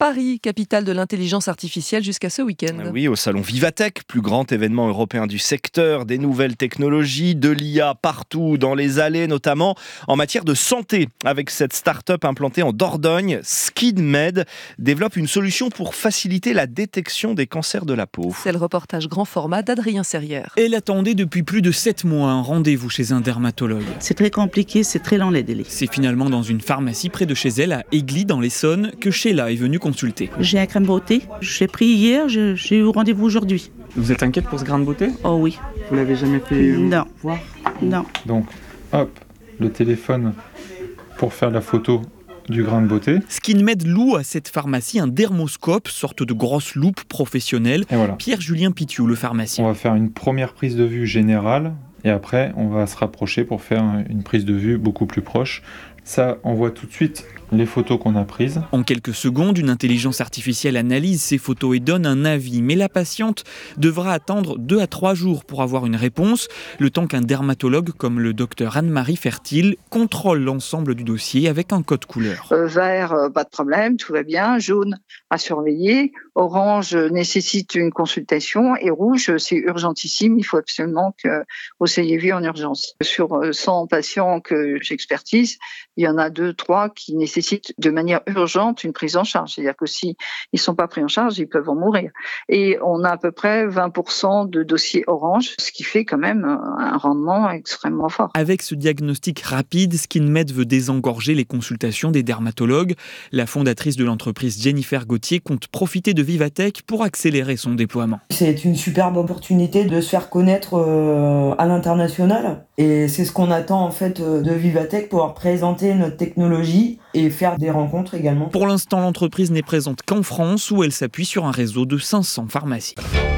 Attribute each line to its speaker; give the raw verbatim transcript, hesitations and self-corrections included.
Speaker 1: Paris, capitale de l'intelligence artificielle jusqu'à ce week-end.
Speaker 2: Oui, au salon Vivatech, plus grand événement européen du secteur, des nouvelles technologies, de l'I A partout, dans les allées notamment, en matière de santé. Avec cette start-up implantée en Dordogne, SkinMed développe une solution pour faciliter la détection des cancers de la peau.
Speaker 1: C'est le reportage grand format d'Adrien Serrière.
Speaker 3: Elle attendait depuis plus de sept mois un rendez-vous chez un dermatologue.
Speaker 4: C'est très compliqué, c'est très lent les délais.
Speaker 3: C'est finalement dans une pharmacie près de chez elle, à Aigli dans l'Essonne, que Sheila est venue consulter.
Speaker 4: J'ai un crème beauté, j'ai pris hier, j'ai, j'ai eu rendez-vous aujourd'hui.
Speaker 5: Vous êtes inquiète pour ce grain de beauté ?
Speaker 4: Oh oui.
Speaker 5: Vous l'avez jamais fait
Speaker 4: Non.
Speaker 5: voir ?
Speaker 4: Non.
Speaker 6: Donc, hop, le téléphone pour faire la photo du grain de beauté.
Speaker 3: SkinMed loue à cette pharmacie un dermoscope, sorte de grosse loupe professionnelle.
Speaker 6: Et voilà.
Speaker 3: Pierre-Julien Pitiou, le pharmacien.
Speaker 6: On va faire une première prise de vue générale et après on va se rapprocher pour faire une prise de vue beaucoup plus proche. Ça, on voit tout de suite les photos qu'on a prises.
Speaker 3: En quelques secondes, une intelligence artificielle analyse ces photos et donne un avis. Mais la patiente devra attendre deux à trois jours pour avoir une réponse, le temps qu'un dermatologue comme le docteur Anne-Marie Fertile contrôle l'ensemble du dossier avec un code couleur.
Speaker 7: Euh, vert, euh, pas de problème, tout va bien. Jaune, à surveiller. Orange, euh, nécessite une consultation. Et rouge, c'est urgentissime. Il faut absolument que vous soyez vu en urgence. Sur euh, cent patients que j'expertise, il y en a deux, trois qui nécessitent de manière urgente une prise en charge. C'est-à-dire que s'ils ne sont pas pris en charge, ils peuvent en mourir. Et on a à peu près vingt pour cent de dossiers orange, ce qui fait quand même un rendement extrêmement fort.
Speaker 3: Avec ce diagnostic rapide, SkinMed veut désengorger les consultations des dermatologues. La fondatrice de l'entreprise, Jennifer Gauthier, compte profiter de Vivatech pour accélérer son déploiement.
Speaker 8: C'est une superbe opportunité de se faire connaître euh, à l'international. Et c'est ce qu'on attend en fait de Vivatech, pouvoir présenter notre technologie et faire des rencontres également.
Speaker 3: Pour l'instant, l'entreprise n'est présente qu'en France où elle s'appuie sur un réseau de cinq cents pharmacies.